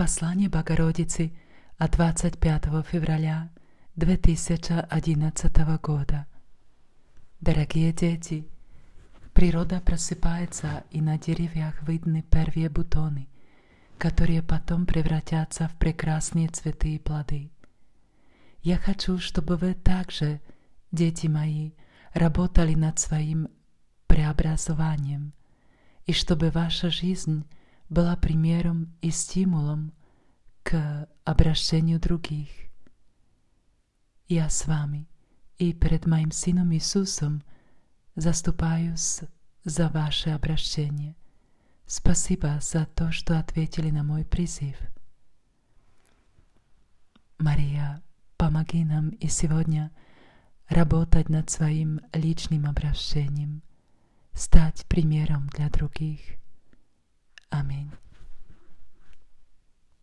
Послание Богородицы от 25 февраля 2011 года. Дорогие дети, природа просыпается, и на деревьях видны первые бутоны, которые потом превратятся в прекрасные цветы и плоды. Я хочу, чтобы вы также, дети мои, работали над своим преобразованием, и чтобы ваша жизнь была примером и стимулом к обращению других. Я с вами и перед моим Сыном Иисусом заступаюсь за ваше обращение. Спасибо за то, что ответили на мой призыв. Мария, помоги нам и сегодня работать над своим личным обращением, стать примером для других. Аминь.